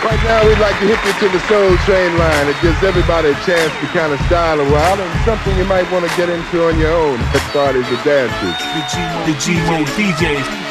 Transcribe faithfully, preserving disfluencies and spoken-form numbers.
Right now, we'd like to hit you to the Soul Train line. It gives everybody a chance to kind of style a while, and something you might want to get into on your own at parties or dances. The G-Mo D Js.